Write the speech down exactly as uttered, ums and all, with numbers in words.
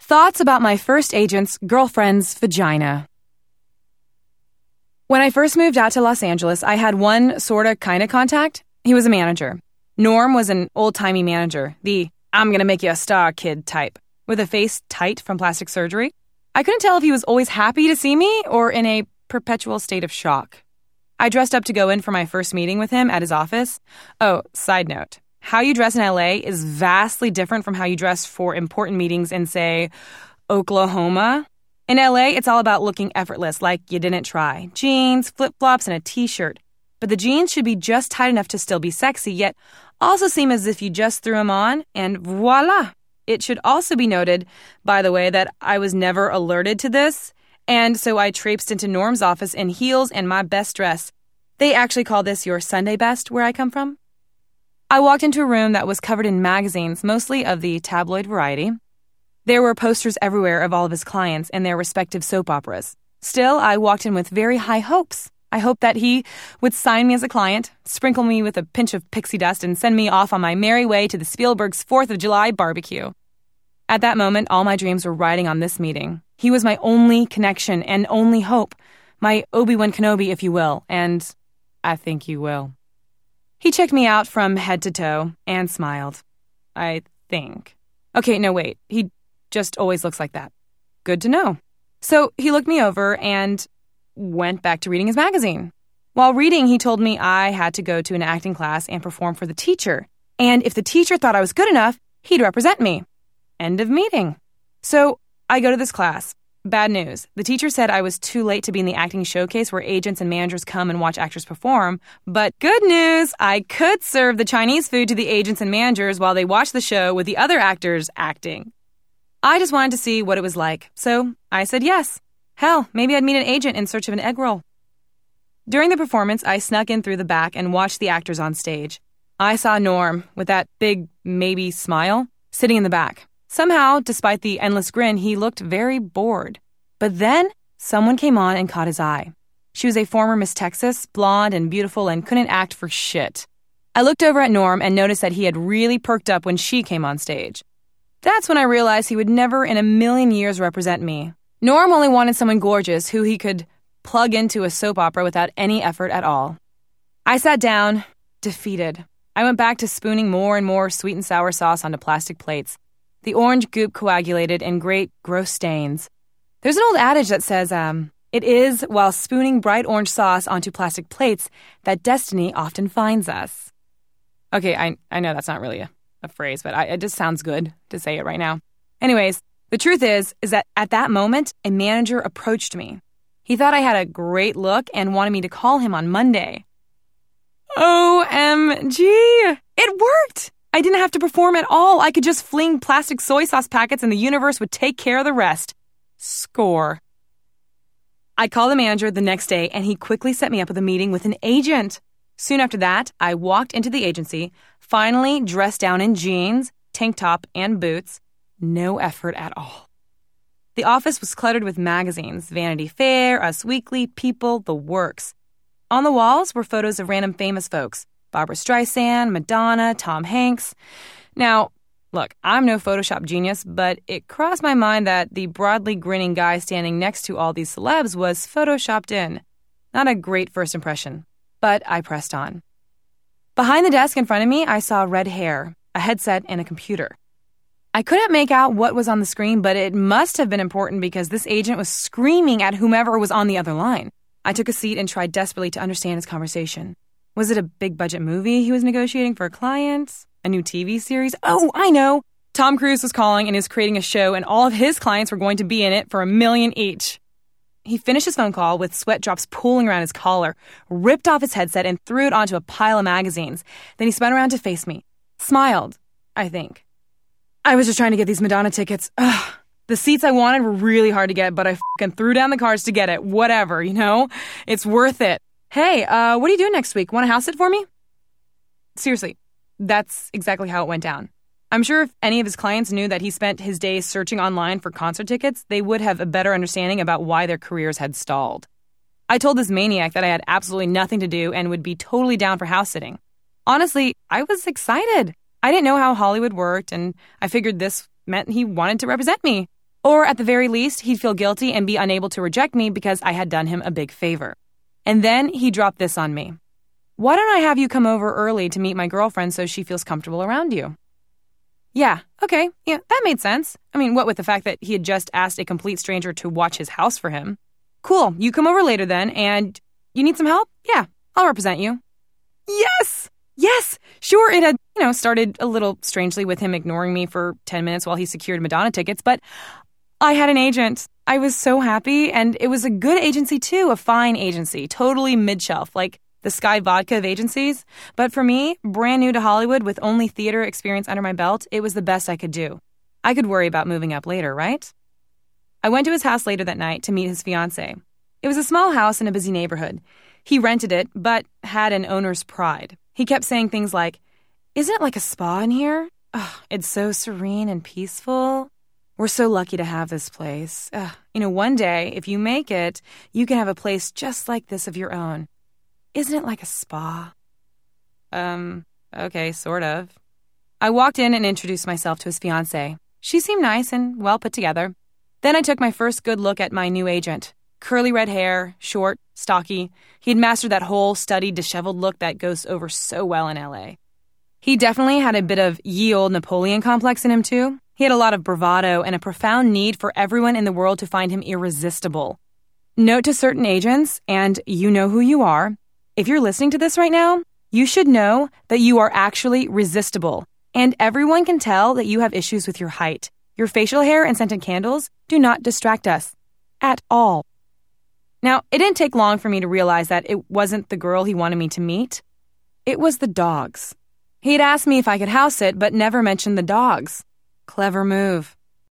Thoughts about my first agent's girlfriend's vagina. When I first moved out to Los Angeles, I had one sorta kinda contact. He was a manager. Norm was an old-timey manager, the I'm gonna make you a star kid type, with a face tight from plastic surgery. I couldn't tell if he was always happy to see me or in a perpetual state of shock. I dressed up to go in for my first meeting with him at his office. Oh, side note. How you dress in L A is vastly different from how you dress for important meetings in, say, Oklahoma. In L A, it's all about looking effortless, like you didn't try. Jeans, flip-flops, and a t-shirt. But the jeans should be just tight enough to still be sexy, yet also seem as if you just threw them on, and voila! It should also be noted, by the way, that I was never alerted to this, and so I traipsed into Norm's office in heels and my best dress. They actually call this your Sunday best where I come from. I walked into a room that was covered in magazines, mostly of the tabloid variety. There were posters everywhere of all of his clients and their respective soap operas. Still, I walked in with very high hopes. I hoped that he would sign me as a client, sprinkle me with a pinch of pixie dust, and send me off on my merry way to the Spielberg's fourth of July barbecue. At that moment, all my dreams were riding on this meeting. He was my only connection and only hope, my Obi-Wan Kenobi, if you will, and I think you will. He checked me out from head to toe and smiled. I think. Okay, no, wait. He just always looks like that. Good to know. So he looked me over and went back to reading his magazine. While reading, he told me I had to go to an acting class and perform for the teacher. And if the teacher thought I was good enough, he'd represent me. End of meeting. So I go to this class. Bad news. The teacher said I was too late to be in the acting showcase where agents and managers come and watch actors perform. But good news, I could serve the Chinese food to the agents and managers while they watch the show with the other actors acting. I just wanted to see what it was like, so I said yes. Hell, maybe I'd meet an agent in search of an egg roll. During the performance, I snuck in through the back and watched the actors on stage. I saw Norm, with that big, maybe smile, sitting in the back. Somehow, despite the endless grin, he looked very bored. But then, someone came on and caught his eye. She was a former Miss Texas, blonde and beautiful, and couldn't act for shit. I looked over at Norm and noticed that he had really perked up when she came on stage. That's when I realized he would never in a million years represent me. Norm only wanted someone gorgeous who he could plug into a soap opera without any effort at all. I sat down, defeated. I went back to spooning more and more sweet and sour sauce onto plastic plates. The orange goop coagulated in great, gross stains. There's an old adage that says, um, it is while spooning bright orange sauce onto plastic plates that destiny often finds us. Okay, I I know that's not really a, a phrase, but I, it just sounds good to say it right now. Anyways, the truth is, is that at that moment, a manager approached me. He thought I had a great look and wanted me to call him on Monday. O M G! It worked! I didn't have to perform at all. I could just fling plastic soy sauce packets and the universe would take care of the rest. Score. I called the manager the next day and he quickly set me up with a meeting with an agent. Soon after that, I walked into the agency, finally dressed down in jeans, tank top, and boots. No effort at all. The office was cluttered with magazines, Vanity Fair, Us Weekly, People, the works. On the walls were photos of random famous folks. Barbra Streisand, Madonna, Tom Hanks. Now, look, I'm no Photoshop genius, but it crossed my mind that the broadly grinning guy standing next to all these celebs was Photoshopped in. Not a great first impression, but I pressed on. Behind the desk in front of me, I saw red hair, a headset, and a computer. I couldn't make out what was on the screen, but it must have been important because this agent was screaming at whomever was on the other line. I took a seat and tried desperately to understand his conversation. Was it a big-budget movie he was negotiating for a client? A new T V series? Oh, I know! Tom Cruise was calling and is creating a show, and all of his clients were going to be in it for a million each. He finished his phone call with sweat drops pooling around his collar, ripped off his headset, and threw it onto a pile of magazines. Then he spun around to face me. Smiled, I think. I was just trying to get these Madonna tickets. Ugh. The seats I wanted were really hard to get, but I f***ing threw down the cards to get it. Whatever, you know? It's worth it. Hey, uh, what are you doing next week? Want to house sit for me? Seriously, that's exactly how it went down. I'm sure if any of his clients knew that he spent his days searching online for concert tickets, they would have a better understanding about why their careers had stalled. I told this maniac that I had absolutely nothing to do and would be totally down for house sitting. Honestly, I was excited. I didn't know how Hollywood worked, and I figured this meant he wanted to represent me. Or at the very least, he'd feel guilty and be unable to reject me because I had done him a big favor. And then he dropped this on me. Why don't I have you come over early to meet my girlfriend so she feels comfortable around you? Yeah, okay, yeah, that made sense. I mean, what with the fact that he had just asked a complete stranger to watch his house for him. Cool, you come over later then, and you need some help? Yeah, I'll represent you. Yes! Yes! Sure, it had, you know, started a little strangely with him ignoring me for ten minutes while he secured Madonna tickets, but I had an agent. I was so happy, and it was a good agency too, a fine agency, totally mid-shelf, like the Sky Vodka of agencies. But for me, brand new to Hollywood with only theater experience under my belt, it was the best I could do. I could worry about moving up later, right? I went to his house later that night to meet his fiancée. It was a small house in a busy neighborhood. He rented it, but had an owner's pride. He kept saying things like, "Isn't it like a spa in here? Oh, it's so serene and peaceful. We're so lucky to have this place. Ugh. You know, one day, if you make it, you can have a place just like this of your own. Isn't it like a spa?" Um, okay, sort of. I walked in and introduced myself to his fiancée. She seemed nice and well put together. Then I took my first good look at my new agent. Curly red hair, short, stocky. He'd mastered that whole studied, disheveled look that goes over so well in L A. He definitely had a bit of ye old Napoleon complex in him, too. He had a lot of bravado and a profound need for everyone in the world to find him irresistible. Note to certain agents, and you know who you are, if you're listening to this right now, you should know that you are actually resistible, and everyone can tell that you have issues with your height. Your facial hair and scented candles do not distract us. At all. Now, it didn't take long for me to realize that it wasn't the girl he wanted me to meet. It was the dogs. He'd asked me if I could house it, but never mentioned the dogs. Clever move.